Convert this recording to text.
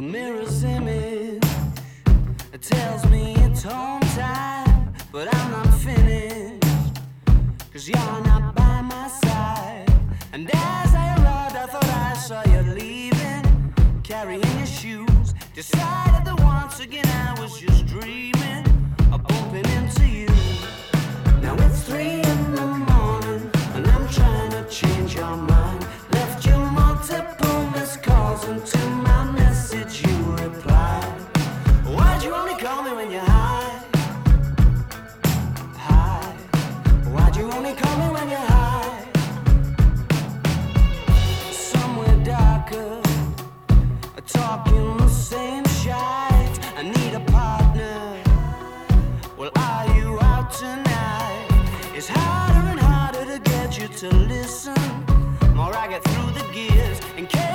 mirror's image, it tells me it's home time, but I'm not finished, 'cause you're not by my side. And as I arrived, I thought I saw you leaving, carrying your shoes. Decided that once again I was just dreaming of bumping into you. Now it's 3 in the morning, and I'm trying to change your mind. Left you multiple missed calls, and to my message you replied. Why'd you only call me when you're high? High. Why'd you only call me when you're high? Somewhere darker, talking the same shite. I need a partner. Well, are you out tonight? It's harder and harder to get you to listen. More I get through the gears in case